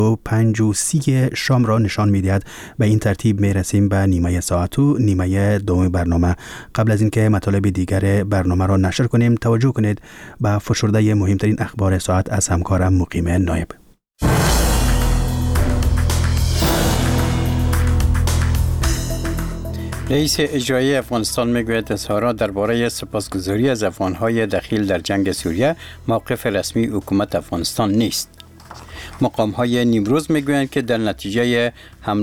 5:30 شام را نشان می‌دهد. به این ترتیب می‌رسیم به نیمه ساعت و نیمه دوم برنامه. قبل از اینکه مطالب دیگر برنامه را نشر کنیم توجه کنید به فشرده مهمترین اخبار ساعت از همکارم مقیم نایب. رئیس اجرایی افغانستان میگوید اظهارات درباره سپاسگزاری از افغان‌های دخیل در جنگ سوریه موقف رسمی حکومت افغانستان نیست. مقام‌های نیمروز میگویند که در نتیجه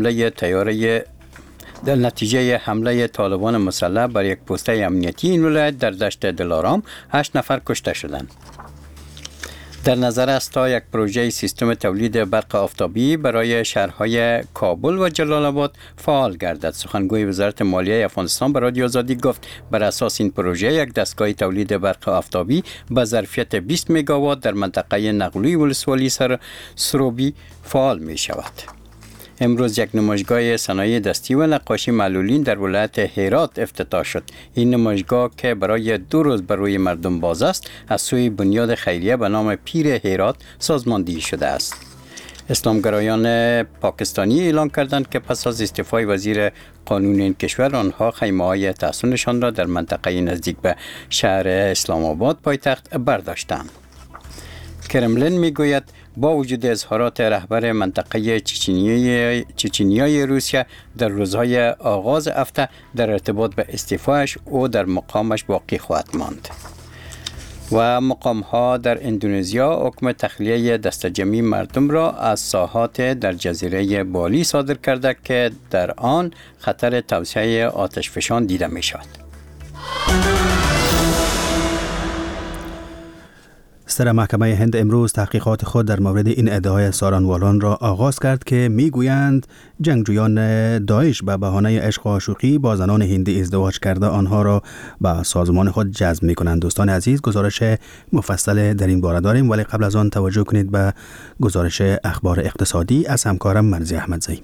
حمله طالبان مسلح بر یک پسته امنیتی این ولایت در دشت دلارام 8 نفر کشته شدند. در نظر است تا یک پروژه سیستم تولید برق آفتابی برای شهرهای کابل و جلال آباد فعال گردد. سخنگوی وزارت مالیه افغانستان به رادیو آزادی گفت بر اساس این پروژه یک دستگاه تولید برق آفتابی با ظرفیت 20 مگاوات در منطقه نقلوی ولسوالی سروبی فعال می شود. امروز یک نمایشگاه صنایع دستی و نقاشی معلولین در ولایت هرات افتتاح شد. این نمایشگاه که برای 2 روز بر روی مردم باز است از سوی بنیاد خیریه به نام پیر هرات سازماندهی شده است. اسلامگرایان پاکستانی اعلام کردند که پس از استعفای وزیر قانون این کشور آنها خیمه‌های تحصینشان را در منطقه نزدیک به شهر اسلام آباد پایتخت برداشتند. کرملین میگوید با وجود اظهارات رهبر منطقه چچنیای روسیه در روزهای آغاز هفته در ارتباط به استعفایش او در مقامش باقی خواهد ماند. و مقام‌ها در اندونزیا حکم تخلیه دسته‌جمعی مردم را از ساحات در جزیره بالی صادر کرده که در آن خطر توسعه آتشفشان دیده می شود. صدر محکمه هند امروز تحقیقات خود در مورد این ادعای سارانوالان را آغاز کرد که میگویند جنگجویان داعش به بهانه عشق و عاشقی با زنان هندی ازدواج کرده آنها را به سازمان خود جذب می‌کنند. دوستان عزیز گزارش مفصل در این باره داریم، ولی قبل از آن توجه کنید به گزارش اخبار اقتصادی از همکارم مرزی احمدزی.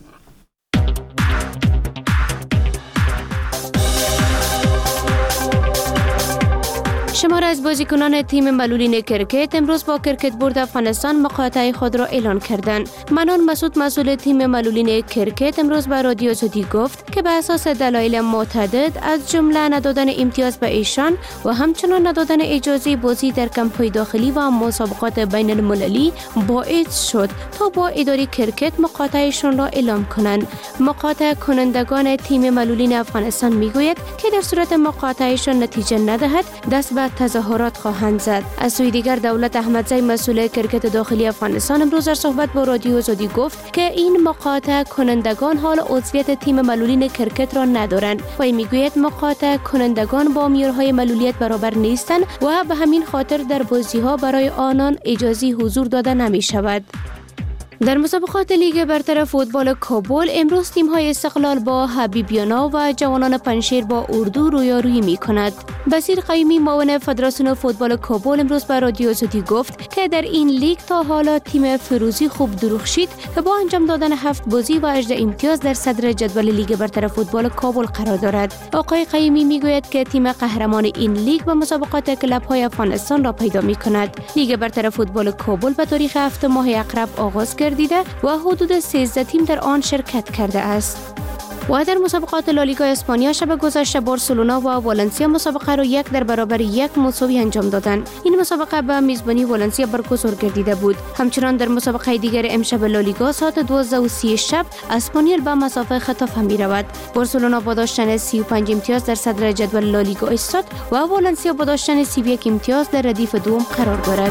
شمار از بازیکنان تیم معلولین کرکت امروز با کرکت بورد افغانستان مقاطعه خود را اعلان کردند. منان مسعود مسئول تیم معلولین کرکت امروز به رادیو آزادی گفت که به اساس دلایل متعدد از جمله ندادن امتیاز به ایشان و همچنان ندادن اجازه بازی در کمپ‌های داخلی و مسابقات بین المللی باعث شد تا با اداره کرکت مقاطعهشان را اعلام کنند. مقاطعه کنندگان تیم معلولین افغانستان میگوید که در صورت مقاطعهشان نتیجه ندهد دست به تظاهرات خواهند زد. از سوی دیگر دولت احمدزی مسئول کرکت داخلی افغانستان امروز در صحبت با رادیو آزادی گفت که این مقاطعه کنندگان حال عضویت تیم معلولین کرکت را ندارند و میگوید مقاطعه کنندگان با معیارهای معلولیت برابر نیستند و به همین خاطر در بازی‌ها برای آنان اجازه حضور داده نمی شود. در مسابقات لیگ برتر فوتبال کابل امروز تیم‌های استقلال با حبیبیانا و جوانان پنشیر با اردو رویارویی می‌کند. بصیر قیومی معاون فدراسیون فوتبال کابل امروز به رادیو آزادی گفت که در این لیگ تا حالا تیم فیروزی خوب درخشید که با انجام دادن 7 بازی و 18 امتیاز در صدر جدول لیگ برتر فوتبال کابل قرار دارد. آقای قیومی میگوید که تیم قهرمان این لیگ به مسابقات کلب‌های افغانستان را پیدا می‌کند. لیگ برتر فوتبال کابل به تاریخ 7 ماه اقرب آغاز دیده و حدود 13 تیم در آن شرکت کرده است. و در مسابقات لالیگا اسپانیا شب گذشته بارسلونا و والنسیا مسابقه را 1-1 مساوی انجام دادند. این مسابقه به میزبانی والنسیا برگزار گردیده بود. همچنان در مسابقه دیگر امشب لالیگا ساعت 12:30 شب اسپانیول به مسافه خطافه می رود. بارسلونا با داشتن 35 امتیاز در صدر جدول لالیگا ایستاد و والنسیا با داشتن 31 امتیاز در ردیف دوم قرار دارد.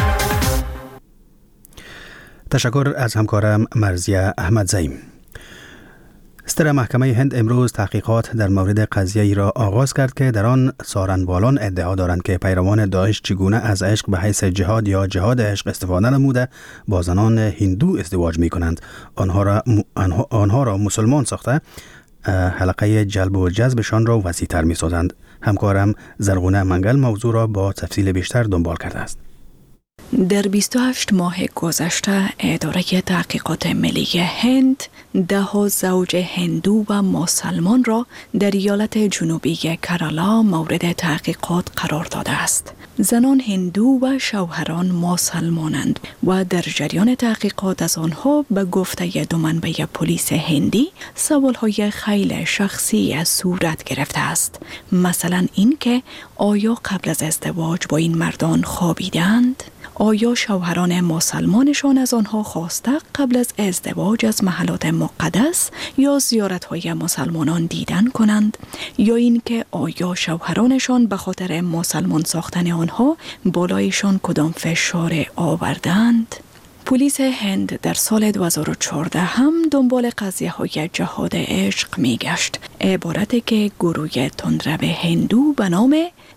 تشکر از همکارم مرزی احمدزی. صدر محکمه هند امروز تحقیقات در مورد قضیه‌ای را آغاز کرد که در آن سارنوالان ادعا دارند که پیروان داعش چگونه از عشق به حیث جهاد یا جهاد عشق استفاده نموده با زنان هندو ازدواج می کنند. آنها را مسلمان ساخته حلقه جلب و جذبشان را وسیع‌تر می سازند. همکارم زرغونه منگل موضوع را با تفصیل بیشتر دنبال کرده است. در 28 ماه گذشته اداره تحقیقات ملی هند 10 زوج هندو و مسلمان را در ایالت جنوبی کرالا مورد تحقیقات قرار داده است. زنان هندو و شوهران مسلمانند و در جریان تحقیقات از آنها به گفته دو منبع پلیس هندی سوالهای خیلی شخصی صورت گرفته است. مثلا این که آیا قبل از ازدواج با این مردان خوابیدند؟ آیا شوهران مسلمانشان از آنها خواسته قبل از ازدواج از محلات مقدس یا زیارت‌های مسلمانان دیدن کنند؟ یا اینکه آیا شوهرانشان به خاطر مسلمان ساختن آنها بالایشان کدام فشار آوردند؟ پلیس هند در سال 2014 هم دنبال قضیه های جهاد عشق می گشت. عبارتی که گروه تندرو هندو به نام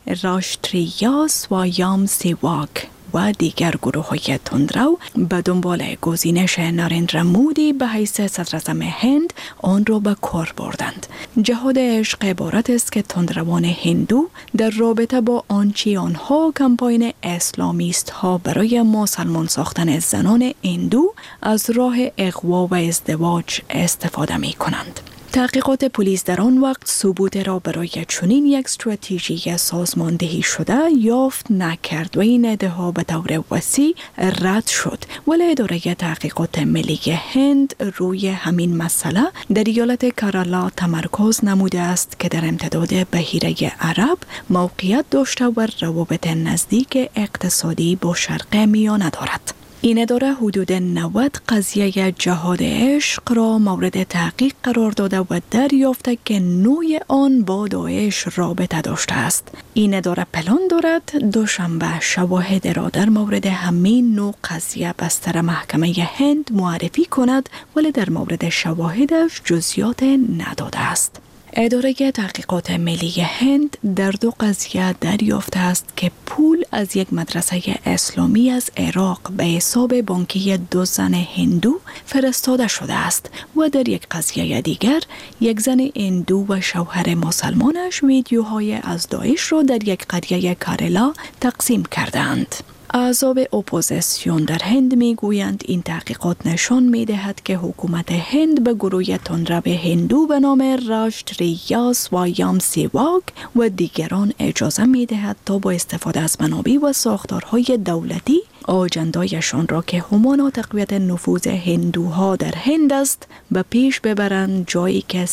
راشتریا سوایام سیواک و دیگر گروه های تندرو به دنبال گزینش ناریندرا مودی به حیث صدراعظم هند آن را به کار بردند. جهاد عشق عبارت است که تندروان هندو در رابطه با آنچه آنها کمپاین اسلامیست ها برای مسلمان ساختن زنان هندو از راه اغوا و ازدواج استفاده می کنند. تحقیقات پلیس در آن وقت ثبوت را برای چنین یک استراتژی سازماندهی شده یافت نکرد و این ادعا به طور وسیع رد شد. ولی اداره تحقیقات ملی هند روی همین مسئله در ایالت کرالا تمرکز نموده است که در امتداد بحیره عرب موقعیت داشته و روابط نزدیک اقتصادی با شرق میانه دارد. این اداره حدود 90 قضیه جهاد عشق را مورد تحقیق قرار داده و دریافته که نوع آن با داعش رابطه داشته است. این اداره پلان دارد دوشنبه شواهد را در مورد همین نوع قضیه بستر محکمه هند معرفی کند، ولی در مورد شواهدش جزئیات نداده است. اداره تحقیقات ملی هند در دو قضیه دریافته است که پول از یک مدرسه اسلامی از عراق به حساب بانکی دو زن هندو فرستاده شده است و در یک قضیه دیگر یک زن هندو و شوهر مسلمانش ویدیوهای از داعش را در یک قریه کارلا تقسیم کردند. احزاب اپوزیسیون در هند میگویند این تحقیقات نشان میدهد که حکومت هند به گروه تندرو هندو به نام راشتریا سوایام سیواک و دیگران اجازه میدهد تا با استفاده از منابع و ساختارهای دولتی آجندایشان را که همان تقویت نفوذ هندوها در هند است به پیش ببرند، جایی که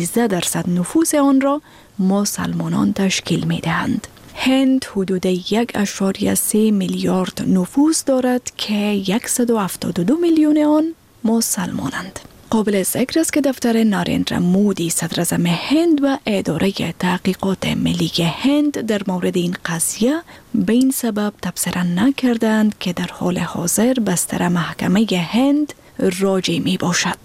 13% نفوذ آن را مسلمانان تشکیل میدهند. هند حدود 1.3 میلیارد نفوس دارد که 172 میلیون آن مسلمانند. قابل ذکر است که دفتر ناریندرا مودی صدراعظم هند و اداره تحقیقات ملی هند در مورد این قضیه به این سبب تبصره نکردند که در حال حاضر بستر محکمه هند راجع می باشد.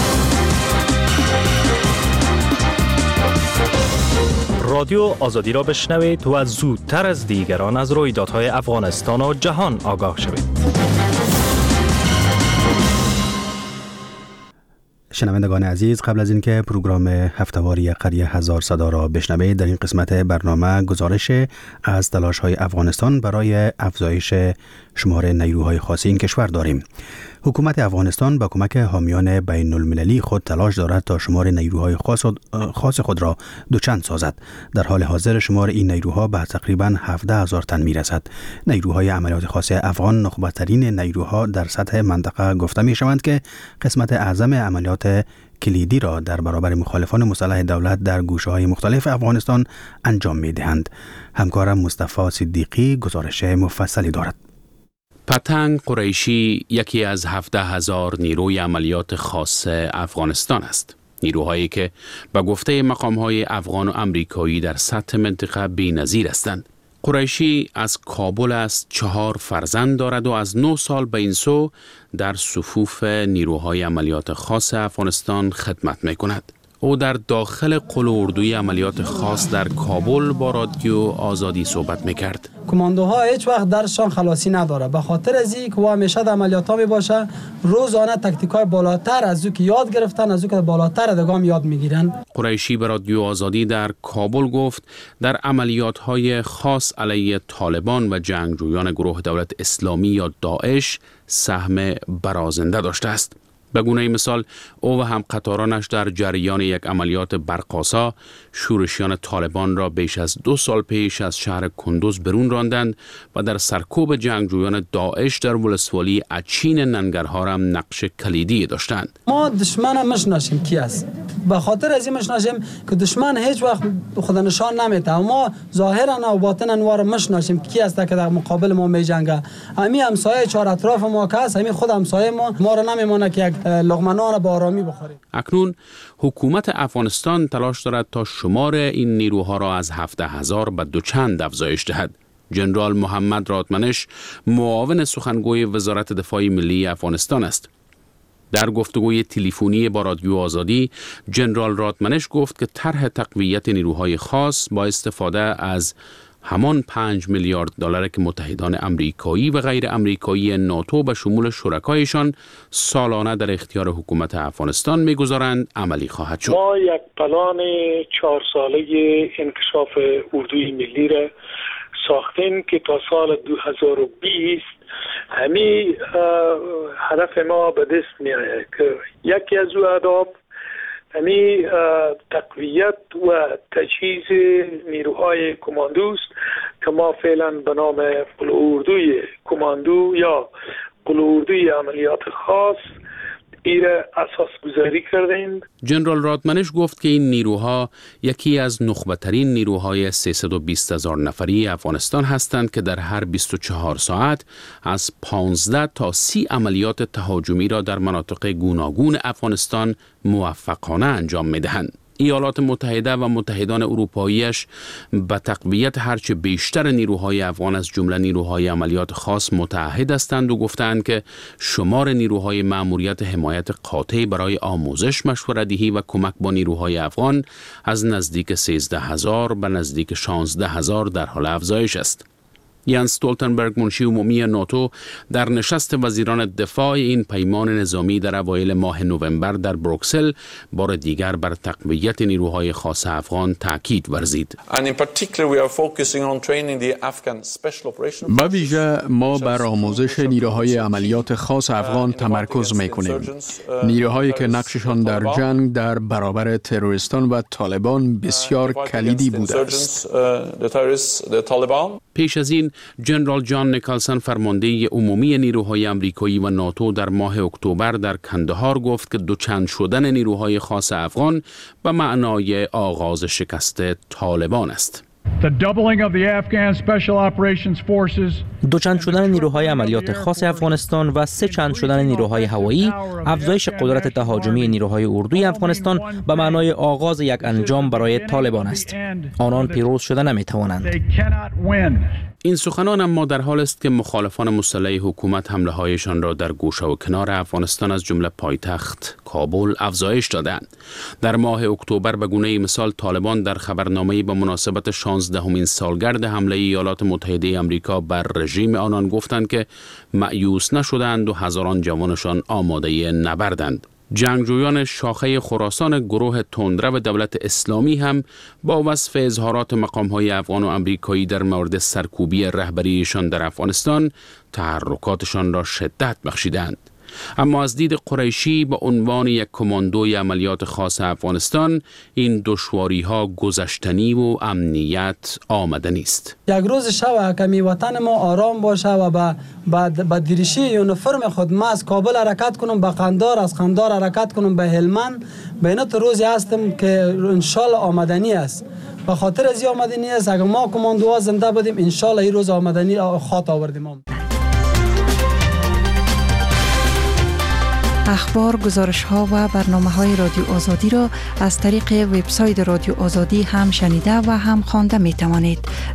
رادیو آزادی را بشنوید و زودتر از دیگران از رویدادهای افغانستان و جهان آگاه شوید. شنوندگان عزیز، قبل از اینکه پروگرام هفتهواری قریه هزار صدا را بشنوید، در این قسمت برنامه گزارش از تلاش‌های افغانستان برای افزایش شمار نیروهای خاص این کشور داریم. حکومت افغانستان با کمک حامیان بین المللی خود تلاش دارد تا شمار نیروهای خاص خود را دوچند سازد. در حال حاضر شمار این نیروها به تقریباً 17,000 تن میرسد. نیروهای عملیات خاص افغان نخبه‌ترین نیروها در سطح منطقه گفته می شوند که قسمت اعظم عملیات کلیدی را در برابر مخالفان مسلح دولت در گوشه‌های مختلف افغانستان انجام می دهند. همکارم مصطفی صدیقی گزارش مفصلی دارد. پتنگ قریشی یکی از 17,000 نیروی عملیات خاص افغانستان است. نیروهایی که به گفته مقام‌های افغان و امریکایی در سطح منطقه بی‌نظیر هستند. قریشی از کابل است، 4 فرزند دارد و از 9 سال به این سو در صفوف نیروهای عملیات خاص افغانستان خدمت می‌کند. او در داخل قل اردوی عملیات خاص در کابل با رادیو آزادی صحبت میکرد. کماندوها هیچ وقت درسشان خلاصی نداره، به خاطر از اینکه وا همیشه در عملیات ها میباشه، روزانه تاکتیکای بالاتر از او که یاد گرفتن، از او که بالاتر دگام یاد میگیرن. قریشی به رادیو آزادی در کابل گفت در عملیات های خاص علیه طالبان و جنگجویان گروه دولت اسلامی یا داعش سهم برازنده داشته است. به گونه مثال او و هم قطارانش در جریان یک عملیات برق‌آسا شورشیان طالبان را بیش از 2 سال پیش از شهر کندوز برون راندند و در سرکوب جنگجویان داعش در ولسوالی اچین ننگرهار هم نقش کلیدی داشتند. ما دشمن میشناسیم کی است، به خاطر از این میشناسیم که دشمن هیچ وقت خود نشان نمیده، ما ظاهرا و باطنا وار میشناسیم کی است که در مقابل ما میجنگه. همین همسایه چهار اطراف ما که است، همین خود همسایه ما را نمیمونه که یک لقمه نان با آرامی بخوریم. اکنون حکومت افغانستان تلاش دارد تا شمار این نیروها را از 17,000 به 2 افزایش دهد. جنرال محمد رادمنش معاون سخنگوی وزارت دفاع ملی افغانستان است. در گفتگوی تلفنی با رادیو آزادی، جنرال رادمنش گفت که طرح تقویت نیروهای خاص با استفاده از همان 5 میلیارد دلار که متحدان امریکایی و غیر امریکایی ناتو به شمول شرکایشان سالانه در اختیار حکومت افغانستان میگذارند عملی خواهد شد. ما یک پلان 4 ساله انکشاف اردوی ملی را ساختیم که تا سال 2020 همین هدف ما به دست می آید که یکی از او اهداف همین تقویت و تجهیز نیروهای کماندوست که ما فعلا به نام قلعه‌اردوی کماندو یا قلعه‌اردوی عملیات خاص ایره اساس گذاری کردیم. جنرال رادمنش گفت که این نیروها یکی از نخبه‌ترین نیروهای 320,000 نفری افغانستان هستند که در هر 24 ساعت از 15 تا 30 عملیات تهاجمی را در مناطق گوناگون افغانستان موفقانه انجام می‌دهند. ایالات متحده و متحدان اروپاییش به تقویت هرچه بیشتر نیروهای افغان از جمله نیروهای عملیات خاص متعهد هستند و گفتند که شمار نیروهای مأموریت حمایت قاطع برای آموزش، مشوره‌دهی و کمک با نیروهای افغان از نزدیک 13,000 به نزدیک 16,000 در حال افزایش است. یانس استولتنبرگ، منشی عمومی ناتو، در نشست وزیران دفاع این پیمان نظامی در اوایل ماه نوامبر در بروکسل بار دیگر بر تقویت نیروهای خاص افغان تاکید ورزید. به ویژه ما بر آموزش نیروهای عملیات خاص افغان تمرکز می‌کنیم. نیروهایی که نقششان در جنگ در برابر تروریستان و طالبان بسیار کلیدی بوده است. پیش از این جنرال جان نیکلسن، فرمانده عمومی نیروهای امریکایی و ناتو، در ماه اکتبر در کندهار گفت که دوچند شدن نیروهای خاص افغان به معنای آغاز شکست طالبان است. دوچند شدن نیروهای عملیات خاص افغانستان و 3 چند شدن نیروهای هوایی، افزایش قدرت تهاجمی نیروهای اردوی افغانستان به معنای آغاز یک انجام برای طالبان است. آنان پیروز شده نمیتوانند. این سخنان اما در حال است که مخالفان مسلح حکومت حمله هایشان را در گوشه و کنار افغانستان از جمله پایتخت کابل افزایش دادند. در ماه اکتبر به گونه مثال طالبان در خبرنامه‌ای به مناسبت 16مین سالگرد حمله ایالات متحده آمریکا بر رژیم آنان گفتند که مأیوس نشدند و هزاران جوانشان آماده نبردند. جنگجویان شاخه خراسان گروه تندرو دولت اسلامی هم با وصف اظهارات مقام‌های افغان و امریکایی در مورد سرکوبی رهبریشان در افغانستان تحرکاتشان را شدت بخشیدند. اما از دید قریشی به عنوان یک کماندوی عملیات خاص افغانستان این دشواری‌ها گذشتنی و امنیت آمدنی است. یک روز شب که وطن ما آرام باشه و با دریشی یونیفرم خود ما از کابل حرکت کنم به قندار، از قندار حرکت کنم به هلمند، بینات روزی هستم که انشالله آمدنی است. به خاطر از آمدنی است اگر ما کماندوها زنده بودیم انشالله این روز آمدنی خاط آوردیم. اخبار، گزارش‌ها و برنامه‌های رادیو آزادی را از طریق وبسایت رادیو آزادی هم شنیده و هم خوانده می‌توانید.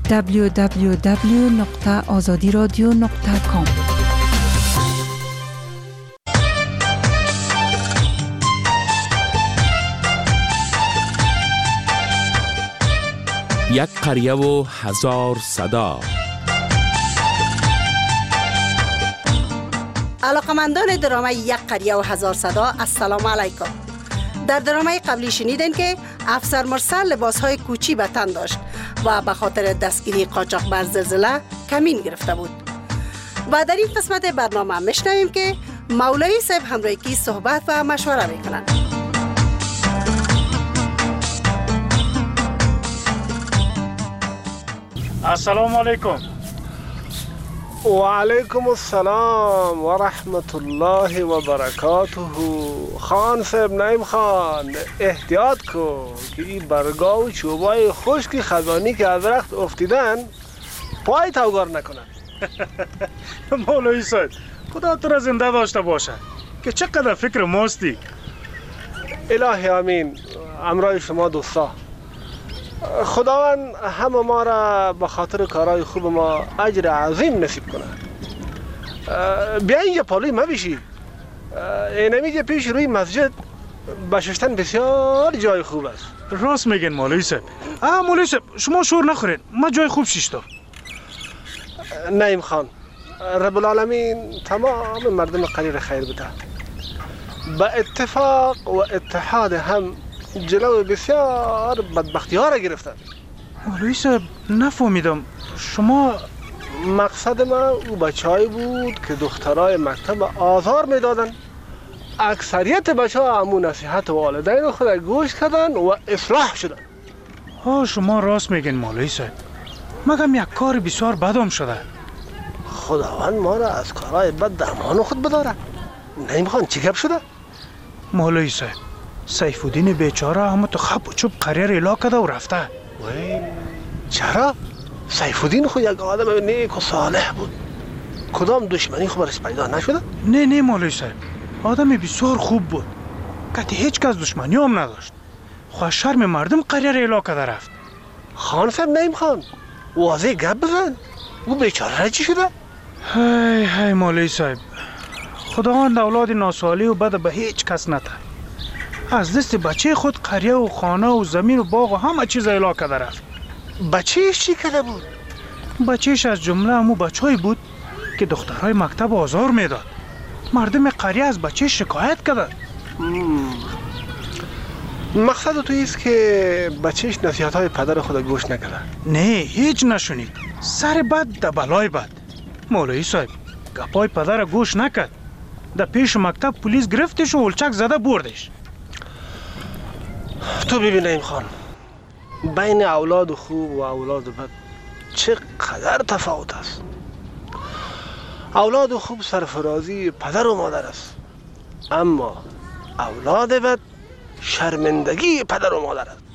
www.azadiradio.com. یک قریه و 1000 صدا. علاقمندان درامه یک قریه و 1000 صدا، السلام علیکم. در درامه قبلی شنیدین که افسر مرسل لباسهای کوچی به تن داشت و به خاطر دستگیری قاچاق بر زلزله کمین گرفته بود. و در این قسمت برنامه میشنویم که مولوی صاحب همراهی کی صحبت و مشوره میکنند. السلام علیکم. و علیکم السلام و رحمت الله و برکاته. خان صاحب نعیم خان، احتیاط کن که این برگا و چوبای خشک خزانی که از درخت افتیدن پای توگار نکنن. مولوی صاحب خدا تو را زنده داشته باشه که چقدر فکر ماستی. الهی آمین. امرای شما دوستا، خداوند همه ما را به خاطر کارهای خوب ما اجر عظیم نصیب کنه. بیا اینجا پالوی ما بشی. اینمیجا پیش روی مسجد بششتن بسیار جای خوب است. راست میگن مولوی صاحب. مولوی صاحب شما شور نخورین، ما جای خوب شیشتم. نعیم خان، رب العالمین تمام مردم قلیل خیر بده. با اتفاق و اتحاد هم جلو بسیار بدبختی ها را گرفتن. مولوی صاحب نفهمیدم شما. مقصد ما او بچه‌ای بود که دخترای مکتب آزار میدادن. اکثریت بچه ها همون نصیحت والدین خود گوش کردن و اصلاح شدن. شما راست میگین مولوی صاحب. مگم یک کار بسیار بدم شده. خداوند ما را از کارهای بد در امان خود بداره. نعیم خان چی گپ شده؟ مولوی صاحب سیف الدین بیچاره همه تو خب و چوب قریر الا کرده و رفته. وای چرا؟ سیف الدین خود یک آدم نیک و صالح بود. کدام دشمنی خود برش پیدا نشده؟ نه مولوی صاحب، آدم بسیار خوب بود. کتی هیچ کس دشمنی هم نداشت. خواه شرم مردم قریر الا کرده رفت. خان صاحب نعیم خان واضح گپ بزن. او بیچاره را چی شده؟ های مولوی صاحب، خداوند اولاد ناسالی و بد به هیچ کس نده. از دست بچه خود قریه و خانه و زمین و باغ و همه چیز الا کرده رفت. بچهش چی کرده بود؟ بچهش از جمله همو بچه‌ای بود که دخترهای مکتب آزار میداد. مردم قریه از بچه شکایت کردند. مقصد تو ایست که بچهش نصیحت‌های پدر خود گوش نکرده؟ نه هیچ نشونید. سر بد در بلای بد. مولوی صاحب گپای پدر گوش نکرد. در پیش مکتب پلیس گرفتش و ولچک زده بردش. تو ببین نعیم خان، بین اولاد خوب و اولاد بد چقدر تفاوت است. اولاد خوب سرفرازی پدر و مادر است، اما اولاد بد شرمندگی پدر و مادر است.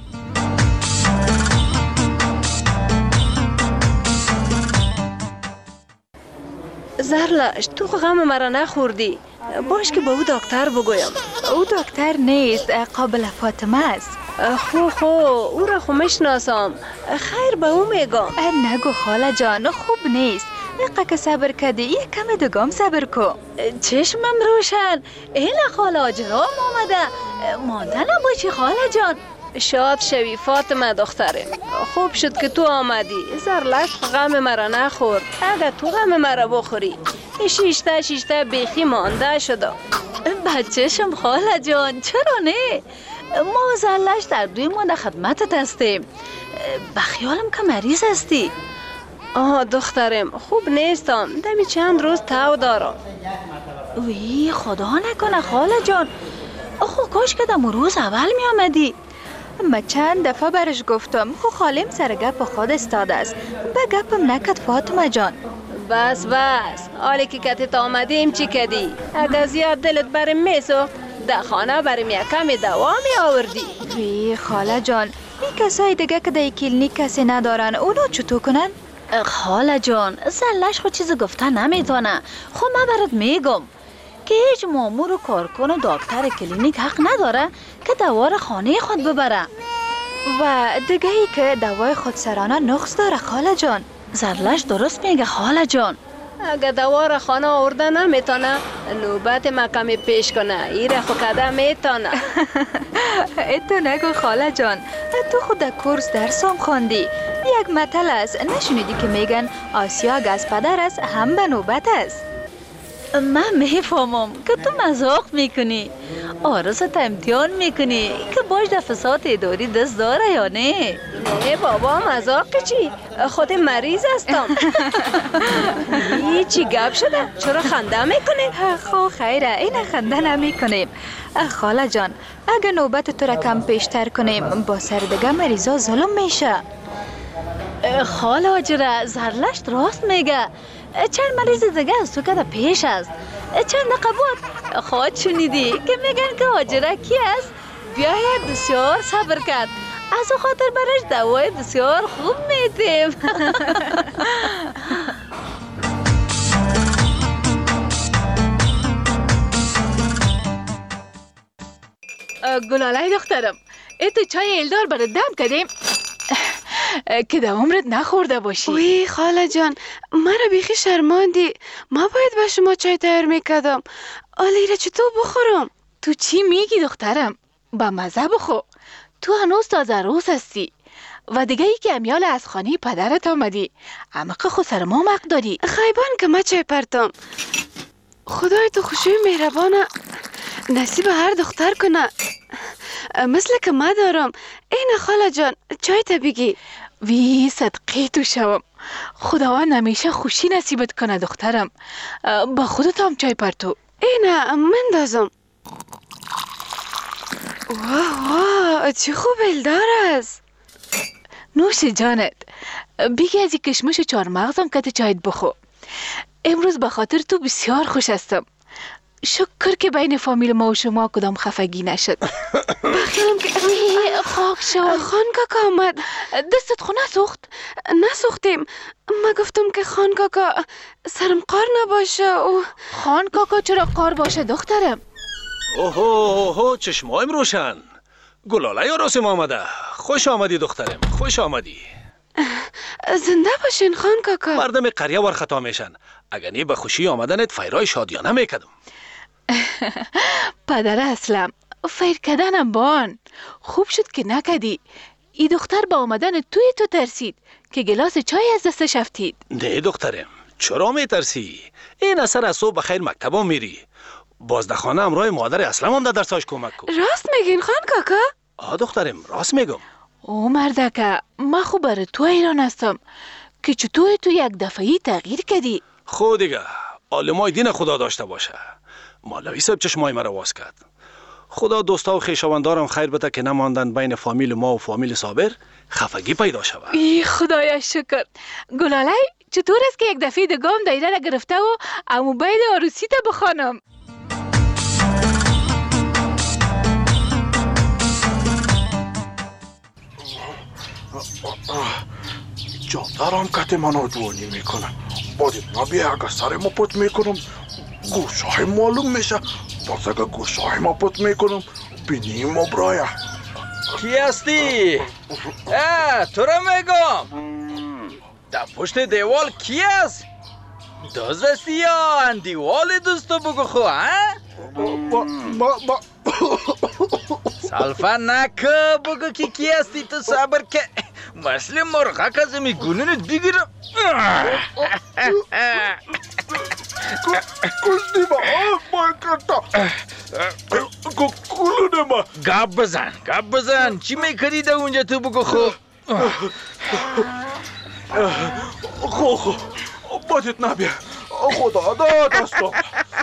زرلش تو غم مرا نخوردی. باش که به او دکتر بگویم. او دکتر نیست، قابل فاطمه است. خو او را خو میشناسم. خیر به او میگم. نگو خاله جان، خوب نیست. دقیقه که صبر کردی یک کم دگام صبر کن. چشمم روشن. این خاله جرام آمده. مانده نباشی خاله جان. شاد شوی فاطمه دختره. خوب شد که تو آمدی. زرلش غم مرا نخورد. اگر تو غم مرا بخوری شیشته بیخی مانده شده. بچه‌شم خاله جان، چرا نه؟ ما زرلش در دوی ما خدمتت هستیم. بخیالم که مریض هستی. دخترم خوب نیستم. دمی چند روز تاو دارم. وی خدا نکنه خاله جان. کاش که دم روز اول می آمدی. من چند دفعه برش گفتم خالیم سر گپ خود استاده است. به گپم نکد فاطمه جان. بس حالی که کتت آمدیم چی کدی؟ اگر زیاد دلت بریم میسوخت در خانه بریم یک کمی دوا می آوردی. وی خاله جان، این کسای دیگه که در کلینیک کسی ندارن اونو چطور کنن؟ خاله جان زلش خود چیز گفته نمیتونه. خب من برات میگم که هیچ مامور و کارکن و دکتر کلینیک حق نداره که دوار خانه خود ببره. و دیگه ای که دوای خودسرانه نقص داره خاله جان. زرلش درست میگه خاله جان. اگه دوار خانه آورده نمیتونه نوبت مکمی پیش کنه. ایره خو کده میتونه. تو نگو خاله جان، تو خود در کورس درسام خواندی. یک متل است نشنیدی که میگن آسیا گز پدر است هم به نوبت است. من میفهمم که تو مذاق میکنی، آرزت امتحان میکنی که باش در فساد اداری دست داره یا نه؟ نه بابا مذاق چی؟ خود مریض هستم. چی گپ شده؟ چرا خنده میکنی؟ خو خیره، این خنده نمیکنیم. خاله جان، اگه نوبت تو را کم پیشتر کنیم با سردگه مریضا ظلم میشه. خاله آجره، زرلشت راست میگه. چند مریض دیگه از تو که پیش است. چند قبول خواهد شنیدی که میگن که آجره کی است؟ بیاید بسیار صبر کرد، از او خاطر برش دوای بسیار خوب میدیم. گلاله دخترم، تو چای ایلدار برای دم کردیم که در عمرت نخورده باشی. وی خاله جان، مرا بیخی شرماندی. ما باید به شما چای تیار میکردم. آلی را چطور بخورم؟ تو چی میگی دخترم؟ با مزه بخو. تو هنوز تازه روز هستی و دیگه ای که امیال از خانه پدرت آمدی، اما که خود سر ما مق داری. خیبان که ما چای پرتم. خدای تو خوشوی مهربانه نصیب هر دختر کنه مثل که ما دارم. این خاله جان، چای تا بگی. وی صدقه تو شوم. خداوند همیشه خوشی نصیبت کنه دخترم. با خودت هم چای پرتو. اینه من دازم. واه چه خوب الدار است. نوش جانت. بگی از این کشمش چهار مغزم که تو چایت بخو. امروز به خاطر تو بسیار خوش هستم. شکر که بین فامیل ما و شما کدام خفگی نشد. بخیرم که خاک شو. خان کاکا آمد. دستت خو نسوخت؟ نسوختیم. ما گفتم که خان کاکا سرم قار نباشه و خان کاکا چرا قار باشه دخترم؟ اوه چشمایم روشن. گلاله یاراسم آمده. خوش آمدی دخترم، خوش آمدی. زنده باشین خان کاکا. مردم قریه ور خطا میشن. اگر نی به خوشی آمدنت فیرای شادیانه میکدم. پدر اسلم، فیر کردنم بان. خوب شد که نکدی. ای دختر با آمدن توی تو ترسید که گلاس چای از دستش افتید. نه دخترم، چرا میترسی؟ این اثر از صبح بخیر مکتبا میری. بازدخانه امرای مادر اسلم هم در درساش کمک کن. راست میگین خان کاکا؟ دخترم راست میگم. او مردکه، ما خوب برای تو ایران هستم که چطور تو یک دفعی تغییر کردی. خود دیگه عالمای دین خدا داشته باشه. مولوی صاحب چشمای مرا واز کرد. خدا دوستا و خویشاوندارم خیر بده که نماندن بین فامیل ما و فامیل صابر خفگی پیدا شود. ای خدایا شکر. گلاله چطور است که یک دفعه دگام دایره را گرفته و امو بید عروسی تا بخوانم؟ جادرم کت منو جوانی میکنن. باید نبیه اگر سر ما پت میکنم گوشه های معلوم میشه. باز اگر گوشه های ما پت میکنم بینیم ما برایه. کی هستی؟ تو را میگم در پشت دیوال کی است؟ دوست هستی یا اندیوال دوستو بگو خو سالفه نکه بگو که کی هستی تو صبر که مثل مرغک از میگوننت بگیرم. کشتی با آب کرتا کلونه ما. گپ بزن چی میکردی در اونجا تو بگو خو. خو باید نبیه خدا داد هستم.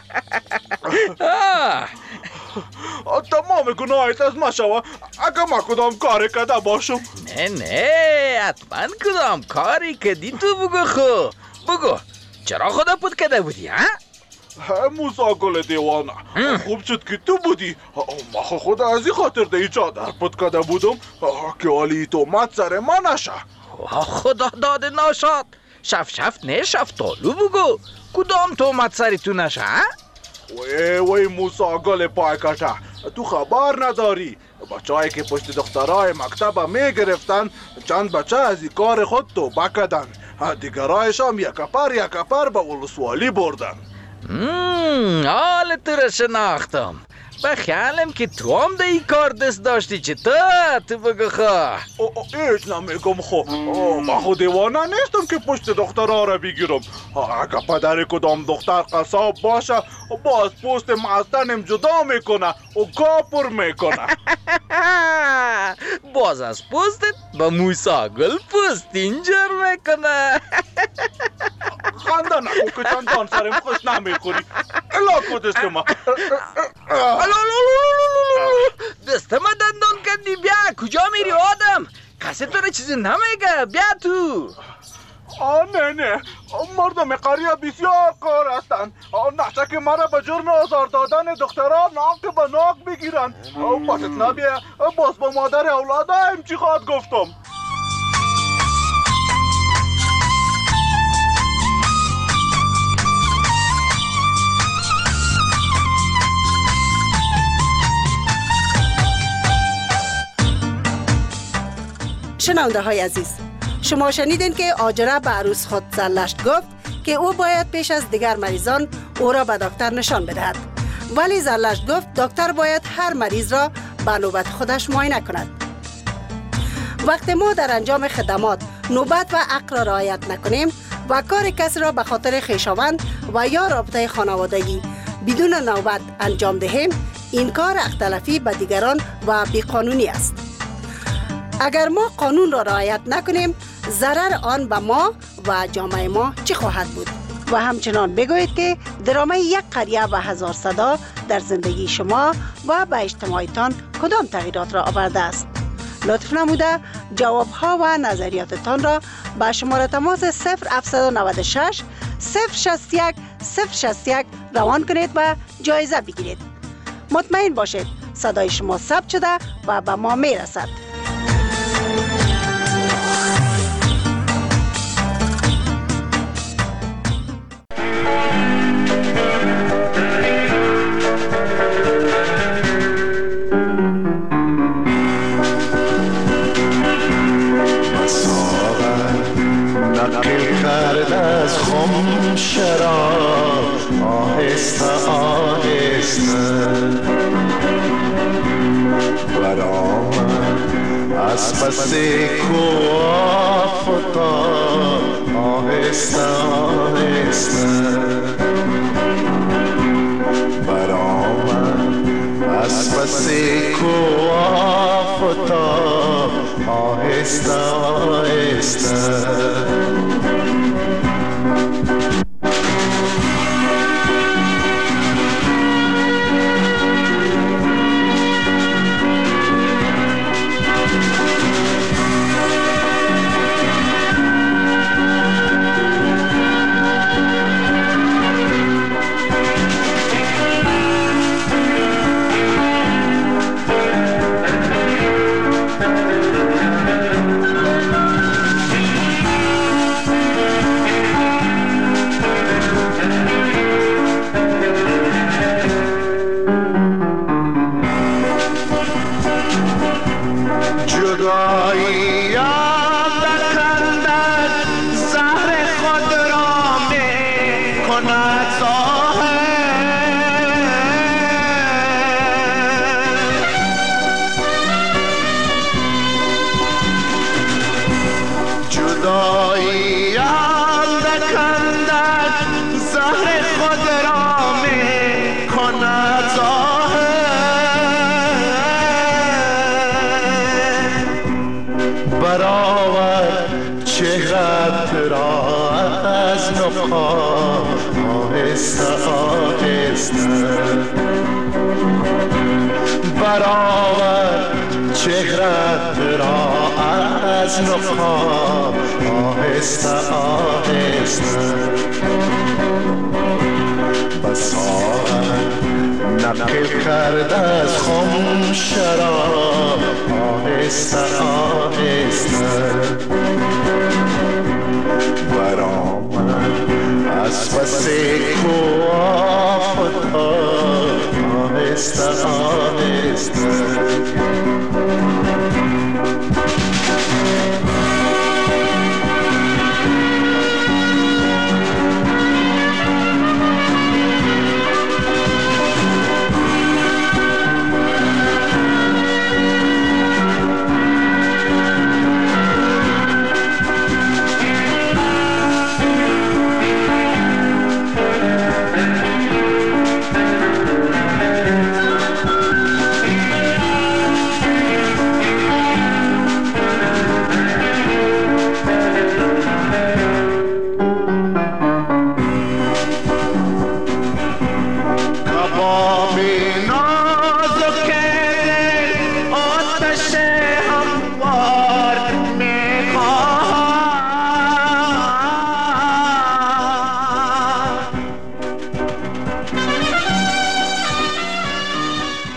تمام گناهیت از ما شوه اگه ما کدام کاری کده باشم. نه حتما کدام کاری کدی تو بگو خو. بگو چرا خدا پد کده بودی موسا گل دیوانه خوب شد که تو بودی. ما خود از این خاطر دی چادر پد کده بودم که حالی تو مت سر ما نشه. خدا داده ناشاد. شفت نه شفتالو بگو کدام تو مت سری تو نشه. وی موسا گل پای کته تو خبر نداری. بچه‌ای که پشت دخترای مکتب می گرفتن چند بچه از این کار خود توبه کردن. دیگرایش هم یک پر به ولسوالی بردن. حال تو را شناختم. به خیالم که تو هم ده این کار دست داشتی. چطور؟ تو بگو خواه. هیچ نمیگم خو. من خود دیوانه نیستم که پشت دخترها را بگیرم. اگه پدر کدام دختر قصاب باشه باز پوست مستنم جدا میکنه و کاپر میکنه. باز از پوستت به موساگل پوست اینجور میکنه. خنده نکن که چندان سرم خوش نمیخوری. الا کدست ما. دست ما دندان کردی. بیا کجا میری آدم؟ کسی تو را چیزی نمیگه. بیا تو. نه مردم قریه بسیار کار هستند. نشه که مرا به جرم آزار دادن دخترها ناک به ناک بگیرن. پست نبیه باز با مادر اولادایم چی خواهد گفتم. شنونده های عزیز، شما شنیدین که آجره به عروس خود زرلشت گفت که او باید پیش از دیگر مریضان او را به دکتر نشان بدهد، ولی زرلشت گفت دکتر باید هر مریض را به نوبت خودش معاینه کند. وقتی ما در انجام خدمات نوبت و عقل را رعایت نکنیم و کار کسی را به خاطر خویشاوند و یا رابطه خانوادگی بدون نوبت انجام دهیم، این کار حق تلفی به دیگران و بیقانونی است. اگر ما قانون را رعایت نکنیم، ضرر آن به ما و جامعه ما چه خواهد بود؟ و همچنان بگویید که درامه یک قریه و هزار صدا در زندگی شما و به اجتماعتان کدام تغییرات را آورده است؟ لطف نموده جوابها و نظریاتتان را به شماره تماس 0796 061 061 روان کنید و جایزه بگیرید. مطمئن باشید صدای شما ثبت شده و به ما میرسد. از خم شراب آهسته آهسته برآمد از پس کوه فتاد آهسته آهسته برآمد از پس کوه فتاد آهسته آهسته آهسته آهسته بساعت نقل کرد از خم شراب آهسته آهسته